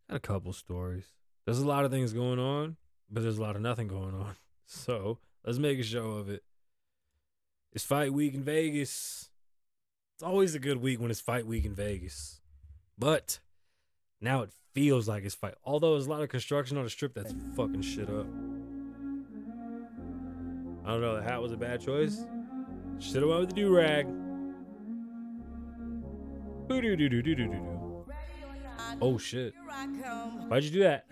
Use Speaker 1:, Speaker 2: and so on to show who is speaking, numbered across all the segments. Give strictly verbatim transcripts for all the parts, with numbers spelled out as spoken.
Speaker 1: Got a couple stories. There's a lot of things going on, but there's a lot of nothing going on. So let's make a show of it. It's fight week in Vegas. It's always a good week when it's fight week in Vegas. But now it feels like it's fight. Although there's a lot of construction on the strip that's fucking shit up. I don't know. The hat was a bad choice. Should have went with the do-rag. Boo-doo-doo-doo-doo-doo-doo. Oh, shit. Why'd you do that?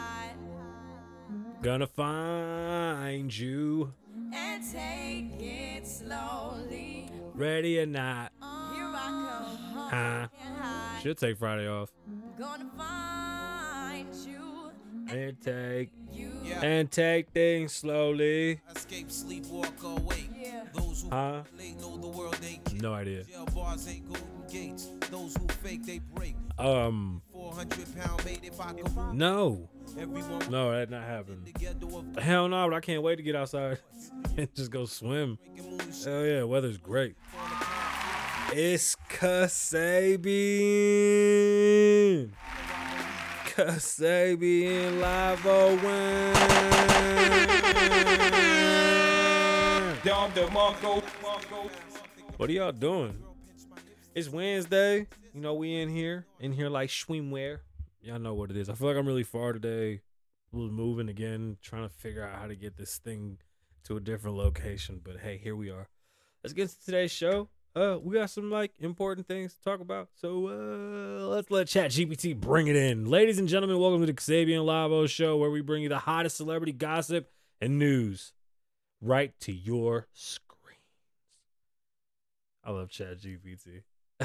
Speaker 1: Gonna find you.
Speaker 2: And take it slowly.
Speaker 1: Ready or not.
Speaker 2: Here I come.
Speaker 1: Huh?
Speaker 2: And hide.
Speaker 1: Should take Friday off.
Speaker 2: Gonna find you.
Speaker 1: And take
Speaker 2: You.
Speaker 3: Yeah.
Speaker 1: and take things slowly.
Speaker 3: Escape, sleep, walk, awake.
Speaker 2: Yeah.
Speaker 3: Those who
Speaker 1: Huh?
Speaker 3: late know the world ain't kick.
Speaker 1: No idea.
Speaker 3: Jail bars ain't golden gates. Those who fake, they break.
Speaker 1: Um,
Speaker 3: four hundred pound bait if I could rule.
Speaker 1: no.
Speaker 3: Everyone
Speaker 1: No, that not happen.
Speaker 3: together with
Speaker 1: Hell no, but I can't wait to get outside and just go swim. Hell yeah, weather's great. It's Kasabian. Kasabian Live win. What are y'all doing? It's Wednesday. You know, we in here. In here like swimwear. Y'all know what it is. I feel like I'm really far today. Was moving again, trying to figure out how to get this thing to a different location. But hey, here we are. Let's get to today's show. Uh, we got some like important things to talk about. So uh, let's let ChatGPT bring it in. Ladies and gentlemen, welcome to the Kasabian Lavo Show, where we bring you the hottest celebrity gossip and news right to your screens. I love ChatGPT.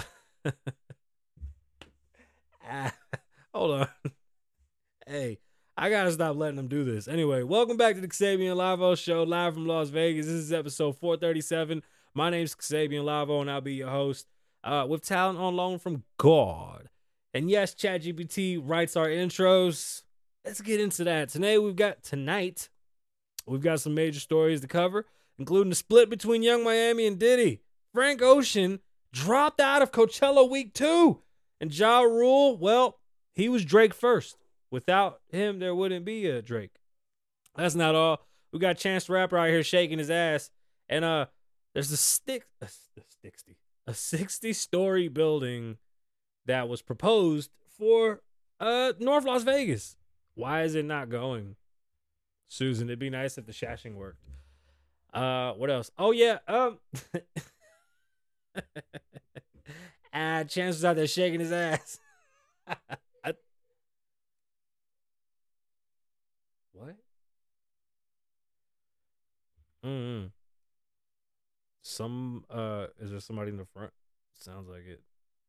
Speaker 1: ah, hold on. Hey, I gotta stop letting them do this. Anyway, welcome back to the Kasabian Lavo Show, live from Las Vegas. This is episode four thirty-seven. My name's Kasabian Lavo, and I'll be your host. Uh, with talent on loan from God. And yes, ChatGPT writes our intros. Let's get into that. Today we've got tonight, we've got some major stories to cover, including the split between Young Miami and Diddy. Frank Ocean dropped out of Coachella week two. And Ja Rule, well, he was Drake first. Without him, there wouldn't be a Drake. That's not all. We got Chance the Rapper out here shaking his ass. And uh, there's a stick, a, a sixty, a sixty-story building that was proposed for uh North Las Vegas. Why is it not going? Susan, it'd be nice if the shashing worked. Uh, what else? Oh yeah, um, ah, Chance was out there shaking his ass. I, what? Mm-hmm. Some uh is there somebody in the front? Sounds like it.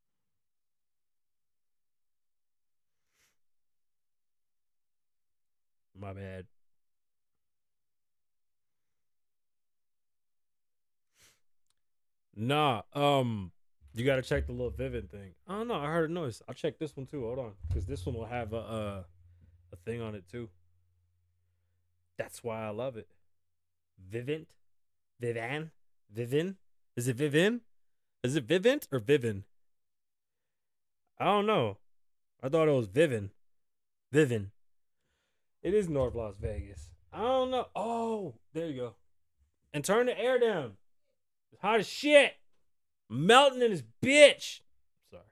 Speaker 1: My bad. Nah, um you gotta check the little Vivint thing. I don't know, I heard a noise. I'll check this one too. Hold on. Because this one will have a uh, a thing on it too. That's why I love it. Vivint? Vivan? Vivin? Is it Vivin? Is it Vivint or Vivin? I don't know. I thought it was Vivin. Vivin. It is North Las Vegas. I don't know. Oh, there you go. And turn the air down. It's hot as shit. Melting in his bitch. Sorry.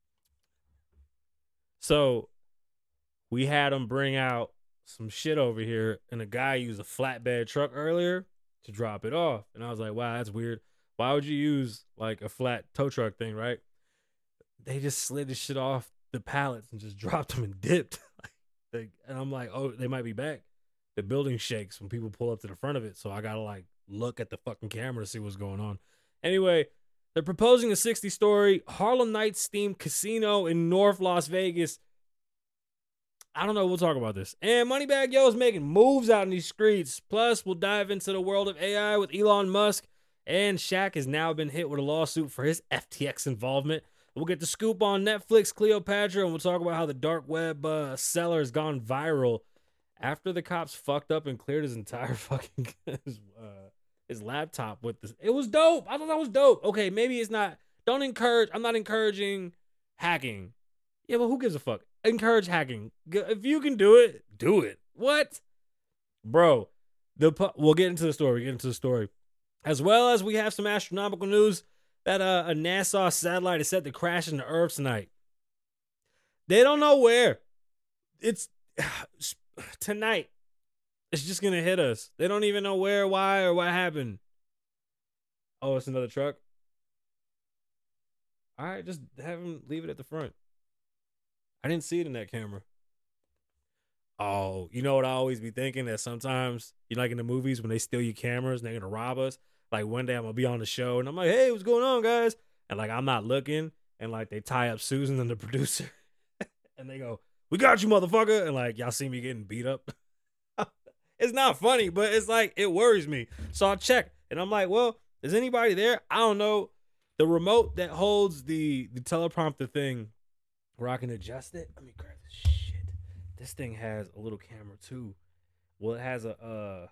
Speaker 1: So, we had him bring out some shit over here, and a guy used a flatbed truck earlier to drop it off. And I was like, wow, that's weird. Why would you use like a flat tow truck thing, right? They just slid the shit off the pallets and just dropped them and dipped. They, and I'm like, oh, they might be back. The building shakes when people pull up to the front of it. So I got to like look at the fucking camera to see what's going on. Anyway, they're proposing a sixty-story Harlem Nights themed casino in North Las Vegas. I don't know. We'll talk about this. And Moneybagg Yo is making moves out in these streets. Plus, we'll dive into the world of A I with Elon Musk. And Shaq has now been hit with a lawsuit for his F T X involvement. We'll get the scoop on Netflix Cleopatra, and we'll talk about how the dark web uh, seller has gone viral after the cops fucked up and cleared his entire fucking his, uh, his laptop with this. It was dope. I thought that was dope. Okay, maybe it's not. Don't encourage. I'm not encouraging hacking. Yeah, but who gives a fuck? encourage hacking. G- If you can do it, do it. What? Bro, the pu- we'll get into the story. We'll get into the story. As well as we have some astronomical news that uh, a NASA satellite is set to crash into Earth tonight. They don't know where. It's tonight. It's just going to hit us. They don't even know where, why, or what happened. Oh, it's another truck. All right, just have him leave it at the front. I didn't see it in that camera. Oh, you know what I always be thinking? That sometimes, you know, like in the movies when they steal your cameras and they're going to rob us. Like one day I'm going to be on the show and I'm like, hey, what's going on, guys? And like I'm not looking. And like they tie up Susan and the producer. And they go, we got you, motherfucker. And like y'all see me getting beat up. It's not funny, but it's like it worries me. So I check and I'm like, well, is anybody there? I don't know. The remote that holds the, the teleprompter thing where I can adjust it. Let me grab this shit. This thing has a little camera too. Well, it has a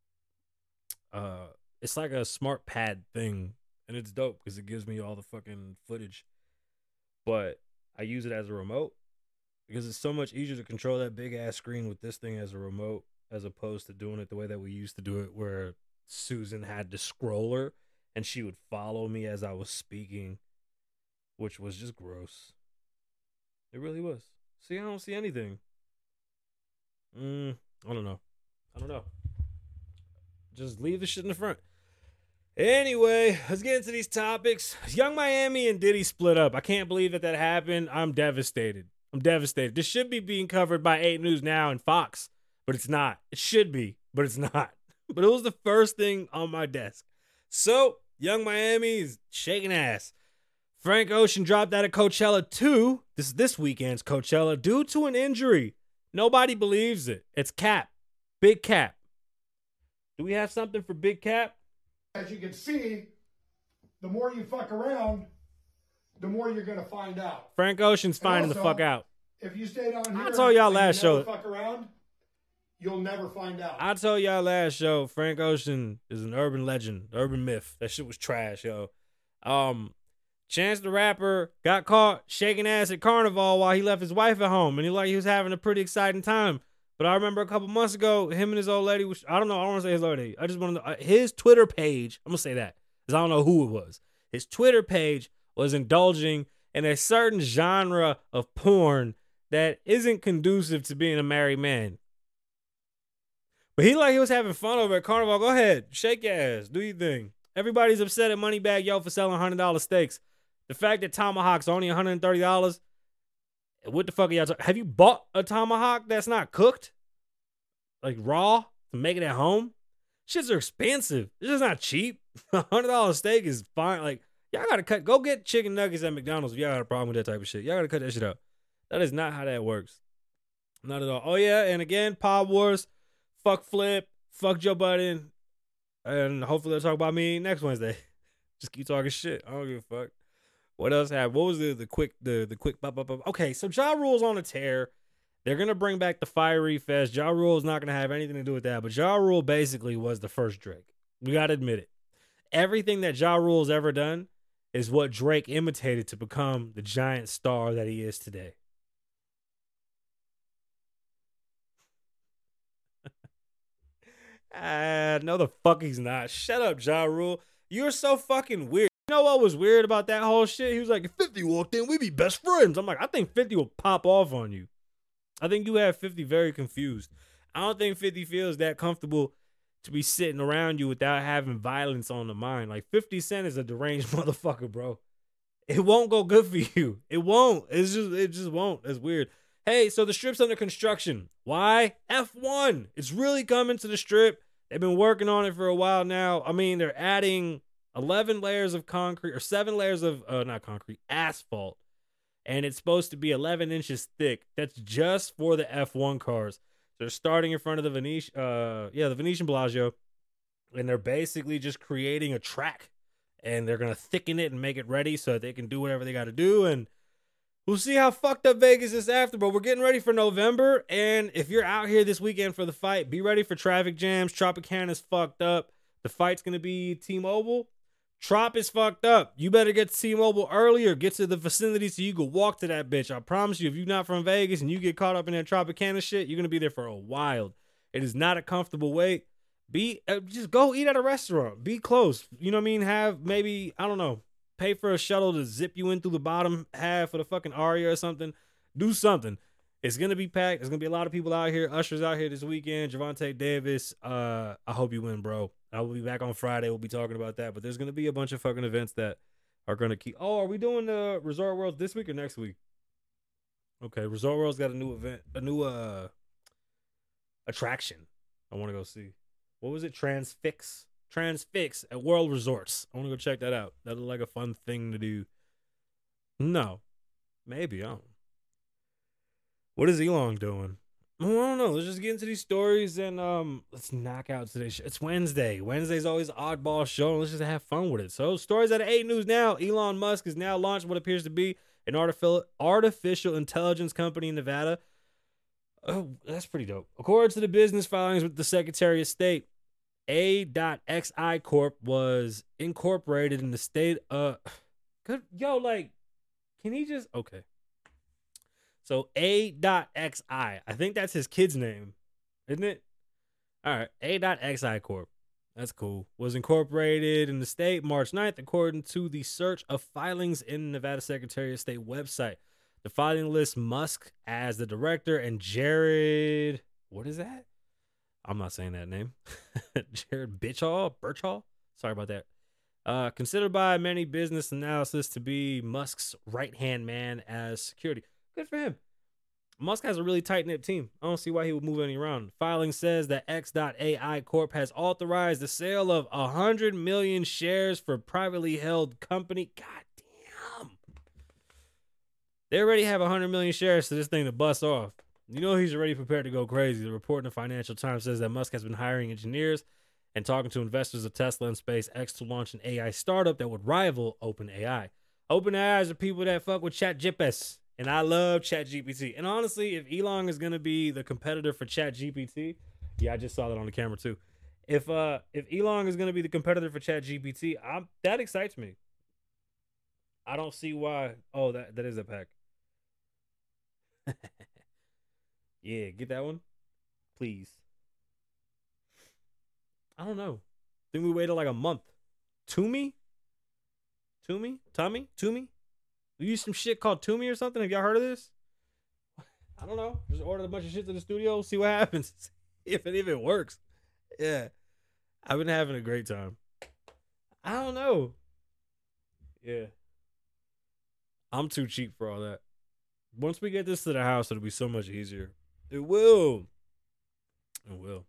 Speaker 1: uh uh it's like a smart pad thing. And it's dope because it gives me all the fucking footage. But I use it as a remote because it's so much easier to control that big ass screen with this thing as a remote as opposed to doing it the way that we used to do it where Susan had the scroller and she would follow me as I was speaking, which was just gross. It really was. See, I don't see anything. Mm, I don't know. I don't know. Just leave the shit in the front. Anyway, let's get into these topics. Young Miami and Diddy split up. I can't believe that that happened. I'm devastated. I'm devastated. This should be being covered by eight News Now and Fox, but it's not. It should be, but it's not. But it was the first thing on my desk. So, Young Miami is shaking ass. Frank Ocean dropped out of Coachella two. This is this weekend's Coachella due to an injury. Nobody believes it. It's Cap. Big Cap. Do we have something for Big Cap?
Speaker 4: As you can see, the more you fuck around, the more you're gonna find out.
Speaker 1: Frank Ocean's finding the
Speaker 4: also,
Speaker 1: fuck out.
Speaker 4: If you stay down here,
Speaker 1: I told y'all
Speaker 4: and you
Speaker 1: last
Speaker 4: never
Speaker 1: show-
Speaker 4: fuck around, you'll never find out.
Speaker 1: I told y'all last show, Frank Ocean is an urban legend, urban myth. That shit was trash, yo. Um, Chance the Rapper got caught shaking ass at Carnival while he left his wife at home, and he like he was having a pretty exciting time. But I remember a couple months ago, him and his old lady was, I don't know, I don't want to say his old lady. I just want to know, his Twitter page, I'm going to say that, because I don't know who it was. His Twitter page was indulging in a certain genre of porn that isn't conducive to being a married man. But he like he was having fun over at Carnival. Go ahead, shake your ass, do your thing. Everybody's upset at Moneybagg Yo for selling one hundred dollars steaks. The fact that Tomahawk's only one hundred thirty dollars, what the fuck are y'all talking? Have you bought a Tomahawk that's not cooked? Like raw to make it at home? Shits are expensive. It's just not cheap. A one hundred dollars steak is fine. Like, y'all gotta cut, go get chicken nuggets at McDonald's if y'all got a problem with that type of shit. Y'all gotta cut that shit out. That is not how that works. Not at all. Oh yeah, and again, Pod Wars, fuck Flip, fuck Joe Budden, and hopefully they'll talk about me next Wednesday. Just keep talking shit. I don't give a fuck. What else happened? What was the the quick the the quick bop, bop, bop? Okay, so Ja Rule's on a tear. They're gonna bring back the Fiery Fest. Ja Rule is not gonna have anything to do with that, but Ja Rule basically was the first Drake. We gotta admit it. Everything that Ja Rule's ever done is what Drake imitated to become the giant star that he is today. Ah, no, the fuck he's not. Shut up, Ja Rule. You're so fucking weird. You know what was weird about that whole shit? He was like, if fifty walked in, we'd be best friends. I'm like, I think fifty will pop off on you. I think you have fifty very confused. I don't think fifty feels that comfortable to be sitting around you without having violence on the mind. Like fifty Cent is a deranged motherfucker, bro. It won't go good for you. It won't. It's just, it just won't. It's weird. Hey, so the strip's under construction. Why? F one. It's really coming to the strip. They've been working on it for a while now. I mean, they're adding eleven layers of concrete or seven layers of, uh, not concrete, asphalt. And it's supposed to be eleven inches thick. That's just for the F one cars. They're starting in front of the Venetian, uh, yeah, the Venetian Bellagio. And they're basically just creating a track. And they're going to thicken it and make it ready so that they can do whatever they got to do. And we'll see how fucked up Vegas is after, but we're getting ready for November. And if you're out here this weekend for the fight, be ready for traffic jams. Tropicana's fucked up. The fight's going to be T-Mobile. Trop is fucked up. You better get to T-Mobile earlier. Get to the vicinity so you can walk to that bitch. I promise you, if you're not from Vegas and you get caught up in that Tropicana shit, you're gonna be there for a while. It is not a comfortable wait. Be uh, just go eat at a restaurant. Be close. You know what I mean? Have maybe, I don't know, pay for a shuttle to zip you in through the bottom half of the fucking Aria or something. Do something. It's gonna be packed. There's gonna be a lot of people out here. Usher's out here this weekend. Javante Davis. Uh, I hope you win, bro. I will be back on Friday. We'll be talking about that. But there's gonna be a bunch of fucking events that are gonna keep. Oh, are we doing the Resort Worlds this week or next week? Okay, Resort World's got a new event, a new uh attraction. I want to go see. What was it? Transfix. Transfix at World Resorts. I want to go check that out. That looked like a fun thing to do. No, maybe I don't. What is Elon doing? I don't know. Let's just get into these stories and um, let's knock out today's show. It's Wednesday. Wednesday's always an oddball show. Let's just have fun with it. So, stories out of eight News now. Elon Musk has now launched what appears to be an artificial artificial intelligence company in Nevada. Oh, that's pretty dope. According to the business filings with the Secretary of State, A X I Corp was incorporated in the state of. Good, yo, like, can he just okay? So A X I, I think that's his kid's name, isn't it? All right, A X I Corp. That's cool. Was incorporated in the state March ninth, according to the search of filings in Nevada Secretary of State website. The filing lists Musk as the director and Jared, what is that? I'm not saying that name. Jared Bitchall, Birchall? Sorry about that. Uh, considered by many business analysis to be Musk's right-hand man as security. Good for him. Musk has a really tight-knit team. I don't see why he would move any around. Filing says that X A I Corp has authorized the sale of one hundred million shares for privately held company. God damn. They already have one hundred million shares to this thing to bust off. You know he's already prepared to go crazy. The report in the Financial Times says that Musk has been hiring engineers and talking to investors of Tesla and SpaceX to launch an A I startup that would rival OpenAI. OpenAI is the people that fuck with ChatGPT. And I love ChatGPT. And honestly, if Elon is going to be the competitor for ChatGPT, yeah, I just saw that on the camera too. If uh, if Elon is going to be the competitor for ChatGPT, I'm that excites me. I don't see why. Oh, that that is a pack. Yeah, get that one, please. I don't know. Think we waited like a month. Toomey? Toomey? Tommy? Toomey? We use some shit called Toomey or something. Have y'all heard of this? I don't know. Just order a bunch of shit to the studio, see what happens. if it even works. Yeah. I've been having a great time. I don't know. Yeah. I'm too cheap for all that. Once we get this to the house, it'll be so much easier. It will. It will.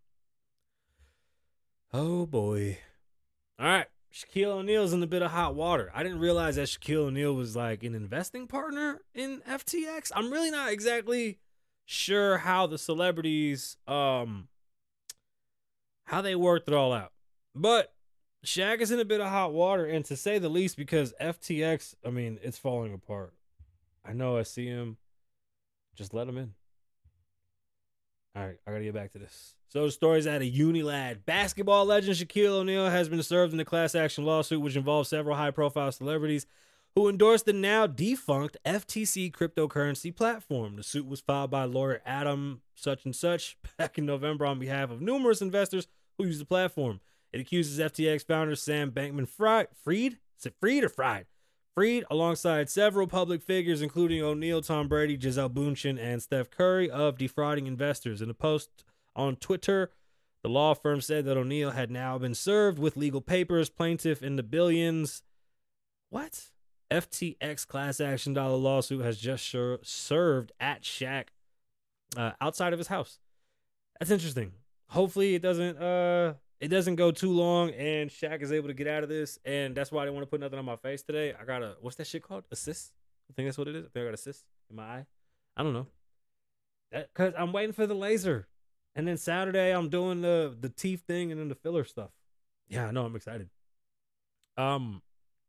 Speaker 1: Oh, boy. All right. Shaquille O'Neal's in a bit of hot water. I didn't realize that Shaquille O'Neal was like an investing partner in F T X. I'm really not exactly sure how the celebrities, um, how they worked it all out. But Shaq is in a bit of hot water, and to say the least, because F T X, I mean, it's falling apart. I know I see him. Just let him in. All right, I got to get back to this. So the story's out of Unilad. Basketball legend Shaquille O'Neal has been served in a class action lawsuit which involves several high-profile celebrities who endorsed the now defunct F T X cryptocurrency platform. The suit was filed by lawyer Adam such and such back in November on behalf of numerous investors who use the platform. It accuses F T X founder Sam Bankman-Fried, Fried? Is it Fried or Fried? Fried, alongside several public figures, including O'Neal, Tom Brady, Gisele Bündchen, and Steph Curry, of defrauding investors. In a post on Twitter, the law firm said that O'Neal had now been served with legal papers, plaintiff in the billions. What? F T X class action dollar lawsuit has just sure served at Shaq uh, outside of his house. That's interesting. Hopefully it doesn't uh it doesn't go too long and Shaq is able to get out of this. And that's why I didn't want to put nothing on my face today. I got a, what's that shit called? Assist? I think that's what it is. I think I got assist in my eye. I don't know. That, cause I'm waiting for the laser. And then Saturday I'm doing the the teeth thing and then the filler stuff. Yeah, I know. I'm excited. Um,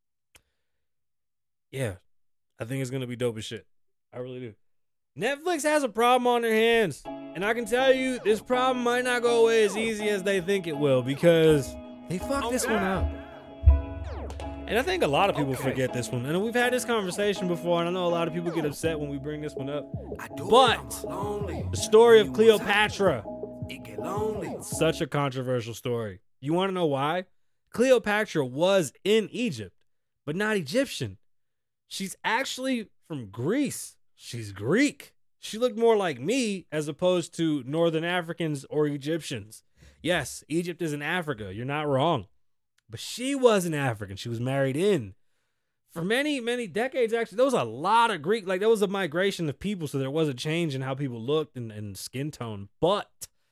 Speaker 1: yeah, I think it's gonna be dope as shit. I really do. Netflix has a problem on their hands, and I can tell you this problem might not go away as easy as they think it will because they fucked this one up. And I think a lot of people forget this one. And we've had this conversation before, and I know a lot of people get upset when we bring this one up. But the story of Cleopatra, it's such a controversial story. You want to know why? Cleopatra was in Egypt, but not Egyptian. She's actually from Greece. She's Greek. She looked more like me as opposed to Northern Africans or Egyptians. Yes, Egypt is in Africa. You're not wrong. But she wasn't African. She was married in. For many, many decades, actually, there was a lot of Greek. Like, there was a migration of people, so there was a change in how people looked and, and skin tone. But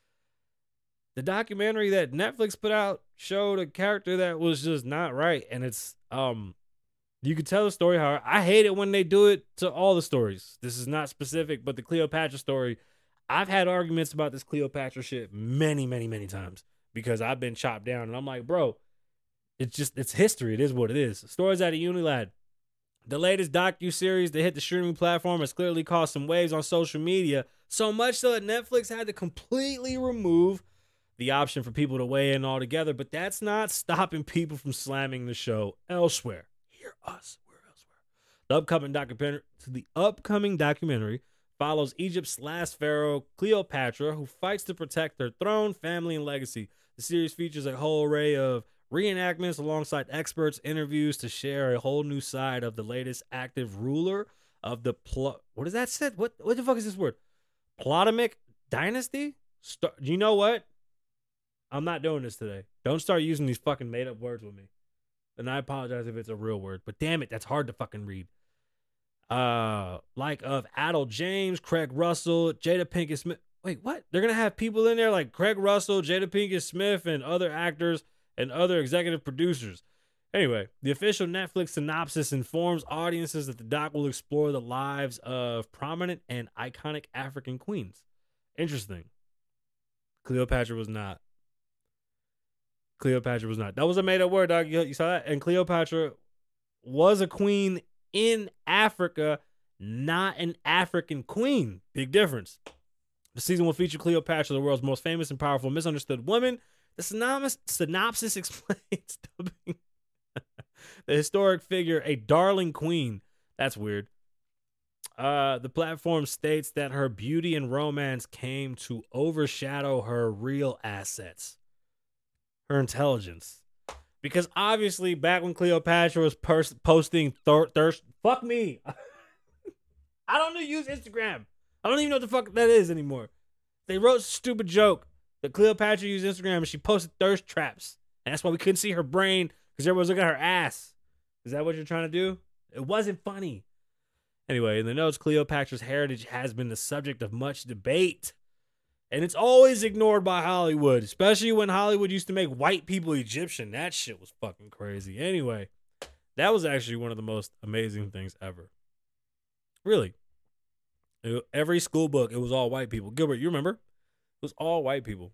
Speaker 1: the documentary that Netflix put out showed a character that was just not right. And it's, um, you could tell the story how I hate it when they do it to all the stories. This is not specific, but the Cleopatra story, I've had arguments about this Cleopatra shit many, many, many times because I've been chopped down. And I'm like, bro, it's just, it's history. It is what it is. Stories out of Unilad. The latest docu-series that hit the streaming platform has clearly caused some waves on social media, so much so that Netflix had to completely remove the option for people to weigh in altogether, but that's not stopping people from slamming the show elsewhere. Hear us, we're elsewhere. The upcoming documentary, the upcoming documentary follows Egypt's last pharaoh, Cleopatra, who fights to protect her throne, family, and legacy. The series features a whole array of reenactments alongside experts, interviews to share a whole new side of the latest active ruler of the pl- what is that said? What what the fuck is this word? Ptolemaic dynasty? Star- you know what? I'm not doing this today. Don't start using these fucking made up words with me. And I apologize if it's a real word, but damn it, that's hard to fucking read. Uh, like of Adol James, Craig Russell, Jada Pinkett Smith. Wait, what? They're gonna have people in there like Craig Russell, Jada Pinkett Smith, and other actors and other executive producers. Anyway, the official Netflix synopsis informs audiences that the doc will explore the lives of prominent and iconic African queens. Interesting. Cleopatra was not. Cleopatra was not. That was a made-up word, dog. You, you saw that? And Cleopatra was a queen in Africa, not an African queen. Big difference. The season will feature Cleopatra, the world's most famous and powerful misunderstood woman. The synopsis, synopsis explains dubbing the historic figure a darling queen. That's weird. Uh, the platform states that her beauty and romance came to overshadow her real assets, her intelligence. Because obviously, back when Cleopatra was pers- posting thir- thirst, fuck me. I don't know use Instagram. I don't even know what the fuck that is anymore. They wrote a stupid joke that Cleopatra used Instagram and she posted thirst traps. And that's why we couldn't see her brain because everyone was looking at her ass. Is that what you're trying to do? It wasn't funny. Anyway, in the notes, Cleopatra's heritage has been the subject of much debate. And it's always ignored by Hollywood, especially when Hollywood used to make white people Egyptian. That shit was fucking crazy. Anyway, that was actually one of the most amazing things ever. Really. It, every school book, it was all white people. Gilbert, you remember? It was all white people.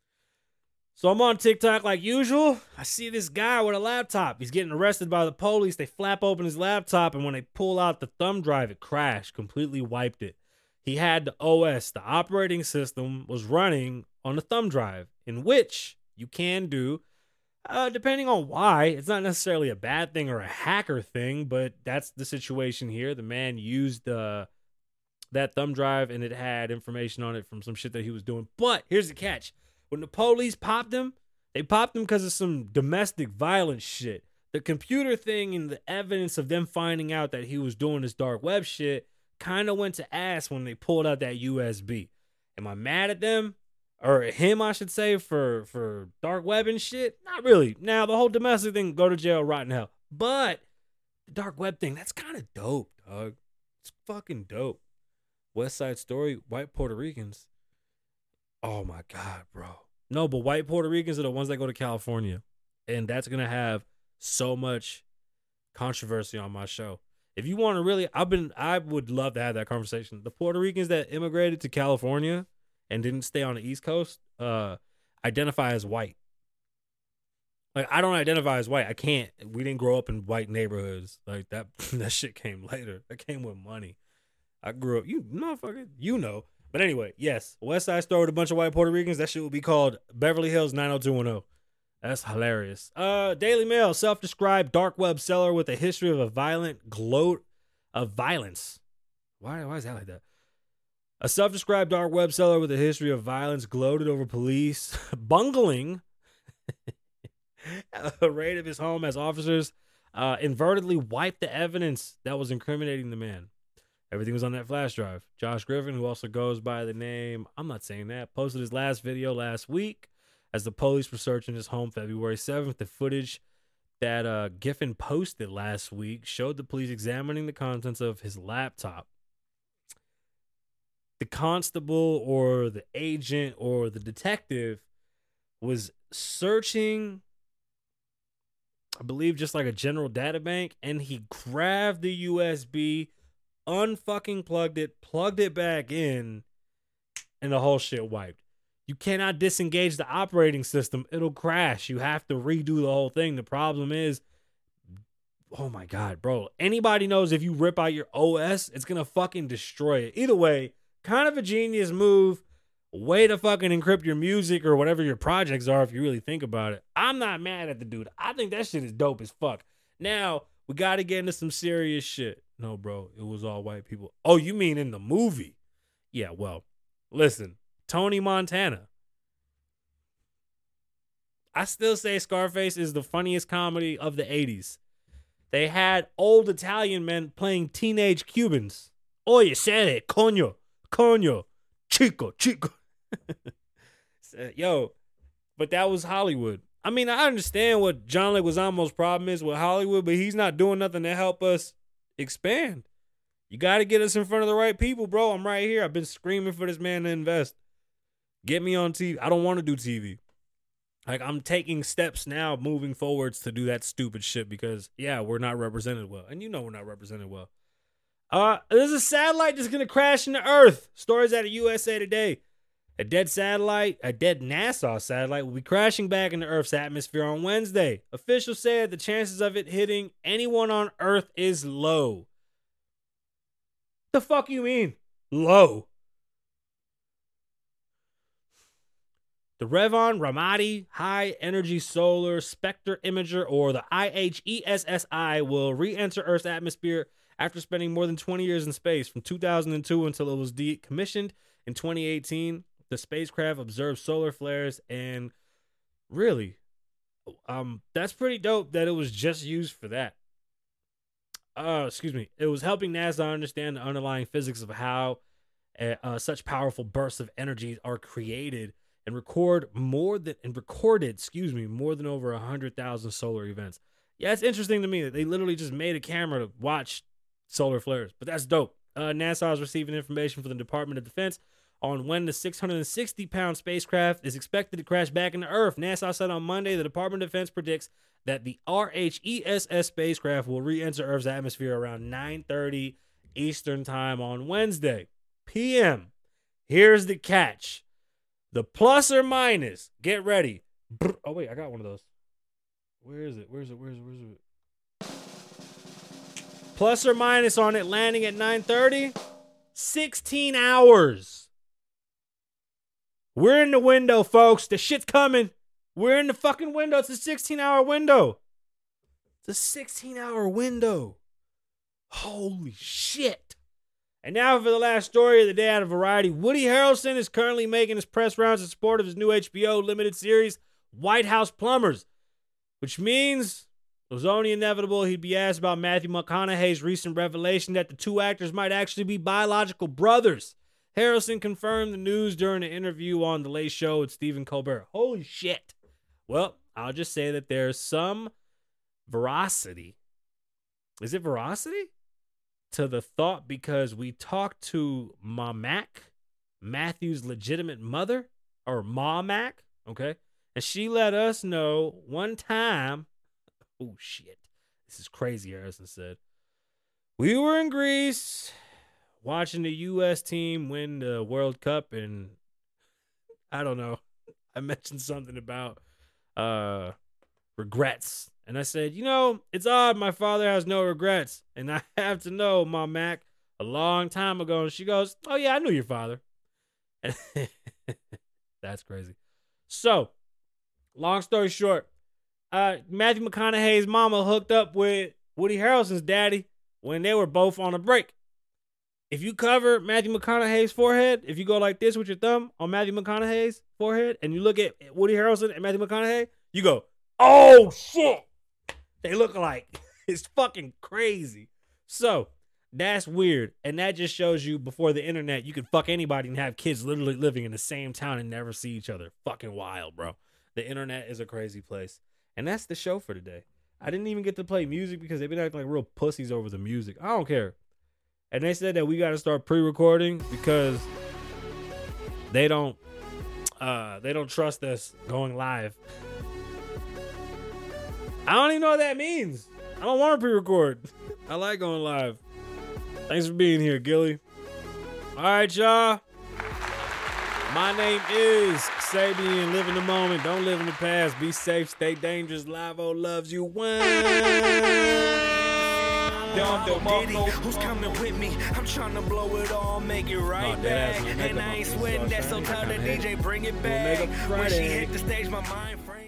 Speaker 1: So I'm on TikTok like usual. I see this guy with a laptop. He's getting arrested by the police. They flap open his laptop, and when they pull out the thumb drive, it crashed, completely wiped it. He had the O S, the operating system, was running on the thumb drive, in which you can do, uh, depending on why. It's not necessarily a bad thing or a hacker thing, but that's the situation here. The man used uh, that thumb drive, and it had information on it from some shit that he was doing. But here's the catch. When the police popped him, they popped him because of some domestic violence shit. The computer thing and the evidence of them finding out that he was doing this dark web shit kind of went to ass when they pulled out that U S B. Am I mad at them? Or him, I should say, for, for dark web and shit? Not really. Now, the whole domestic thing, go to jail, rot in hell. But the dark web thing, that's kind of dope, dog. It's fucking dope. West Side Story, white Puerto Ricans. Oh, my God, bro. No, but white Puerto Ricans are the ones that go to California. And that's going to have so much controversy on my show. If you want to really, I've been, I would love to have that conversation. The Puerto Ricans that immigrated to California and didn't stay on the East Coast, uh, identify as white. Like, I don't identify as white. I can't. We didn't grow up in white neighborhoods. Like, that that shit came later. That came with money. I grew up, you motherfucker, you know. But anyway, yes, West Side Story with a bunch of white Puerto Ricans. That shit would be called Beverly Hills nine oh two one oh. That's hilarious. Uh, Daily Mail, self-described dark web seller with a history of a violent gloat of violence. Why, why is that like that? A self-described dark web seller with a history of violence gloated over police bungling a raid of his home as officers uh, inadvertently wiped the evidence that was incriminating the man. Everything was on that flash drive. Josh Griffin, who also goes by the name, I'm not saying that, posted his last video last week as the police were searching his home February seventh. The footage that uh, Giffen posted last week showed the police examining the contents of his laptop. The constable or the agent or the detective was searching, I believe, just like a general data bank, and he grabbed the U S B, unfucking plugged it, plugged it back in, and the whole shit wiped. You cannot disengage the operating system. It'll crash. You have to redo the whole thing. The problem is, oh my God, bro. Anybody knows if you rip out your O S, it's going to fucking destroy it. Either way, kind of a genius move. Way to fucking encrypt your music or whatever your projects are if you really think about it. I'm not mad at the dude. I think that shit is dope as fuck. Now, we got to get into some serious shit. No, bro, it was all white people. Oh, you mean in the movie? Yeah, well, listen, Tony Montana. I still say Scarface is the funniest comedy of the eighties. They had old Italian men playing teenage Cubans. Oye, sere, coño, coño, chico, chico. Yo, but that was Hollywood. I mean, I understand what John Leguizamo's problem is with Hollywood, but he's not doing nothing to help us expand. You got to get us in front of the right people, bro. I'm right here. I've been screaming for this man to invest. Get me on T V. I don't want to do T V. Like, I'm taking steps now moving forwards to do that stupid shit because, yeah, we're not represented well. And you know we're not represented well. Uh, there's a satellite that's going to crash into Earth. Stories out of U S A Today. A dead satellite, a dead NASA satellite will be crashing back into Earth's atmosphere on Wednesday. Officials said the chances of it hitting anyone on Earth is low. The fuck you mean? Low. The Revon Ramadi High Energy Solar Spectre Imager, or the I H E S S I, will re-enter Earth's atmosphere after spending more than twenty years in space. From two thousand two until it was decommissioned in twenty eighteen, the spacecraft observed solar flares, and really, um, that's pretty dope that it was just used for that. Uh, excuse me. It was helping NASA understand the underlying physics of how uh, uh, such powerful bursts of energy are created, and record more than and recorded, excuse me, more than over a hundred thousand solar events. Yeah, it's interesting to me that they literally just made a camera to watch solar flares, but that's dope. Uh, NASA is receiving information from the Department of Defense on when the six hundred sixty pound spacecraft is expected to crash back into Earth. NASA said on Monday the Department of Defense predicts that the R H E S S spacecraft will re-enter Earth's atmosphere around nine thirty Eastern time on Wednesday P M Here's the catch. The plus or minus, get ready. Oh, wait, I got one of those. Where is it? Where is it? Where is it? Where is it? Plus or minus on it landing at nine thirty, sixteen hours. We're in the window, folks. The shit's coming. We're in the fucking window. It's a sixteen hour window. It's a sixteen hour window. Holy shit. And now for the last story of the day out of Variety. Woody Harrelson is currently making his press rounds in support of his new H B O limited series, White House Plumbers, which means it was only inevitable he'd be asked about Matthew McConaughey's recent revelation that the two actors might actually be biological brothers. Harrelson confirmed the news during an interview on The Late Show with Stephen Colbert. Holy shit. Well, I'll just say that there's some veracity. Is it veracity? To the thought, because we talked to Ma Mac, Matthew's legitimate mother, or Ma Mac, okay? And she let us know one time, oh shit, this is crazy, Harrison said. We were in Greece watching the U S team win the World Cup, and I don't know, I mentioned something about uh regrets. And I said, you know, it's odd my father has no regrets. And I have to know, Ma Mac, a long time ago. And she goes, oh, yeah, I knew your father. That's crazy. So, long story short, uh, Matthew McConaughey's mama hooked up with Woody Harrelson's daddy when they were both on a break. If you cover Matthew McConaughey's forehead, if you go like this with your thumb on Matthew McConaughey's forehead and you look at Woody Harrelson and Matthew McConaughey, you go, oh shit. They look alike. It's fucking crazy. So that's weird. And that just shows you before the internet, you could fuck anybody and have kids literally living in the same town and never see each other. Fucking wild, bro. The internet is a crazy place. And that's the show for today. I didn't even get to play music because they've been acting like real pussies over the music. I don't care. And they said that we got to start pre-recording because they don't uh, they don't trust us going live. I don't even know what that means. I don't want to pre-record. I like going live. Thanks for being here, Gilly. All right, y'all. My name is Sabian. Live in the moment. Don't live in the past. Be safe. Stay dangerous. Live-O loves you. One.
Speaker 5: Who's coming with me? I'm trying to blow it all, make it right
Speaker 1: Oh,
Speaker 5: back.
Speaker 1: that ass will make
Speaker 5: And
Speaker 1: up
Speaker 5: I ain't
Speaker 1: on
Speaker 5: sweating
Speaker 1: this,
Speaker 5: that, so
Speaker 1: uh,
Speaker 5: tell the
Speaker 1: Friday.
Speaker 5: D J bring it
Speaker 1: We'll make
Speaker 5: back.
Speaker 1: up
Speaker 5: When she
Speaker 1: Friday.
Speaker 5: hit the stage, my mind frame.